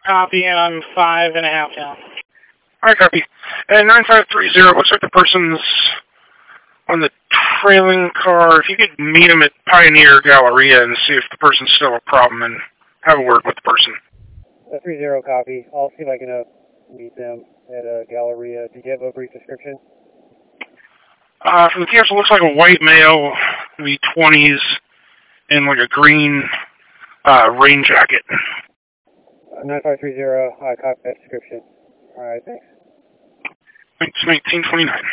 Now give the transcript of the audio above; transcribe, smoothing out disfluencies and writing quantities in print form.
copy, and I'm 5.5 down. Alright, copy. And 9530, looks like the person's on the trailing car. If you could meet him at Pioneer Galleria and see if the person's still a problem and have a word with the person. 30 copy. I'll see if I can meet them at Galleria. Do you have a brief description? From the camera, it looks like a white male, maybe 20s, in like a green rain jacket. 9530, copy that description. Alright, thanks. 1929.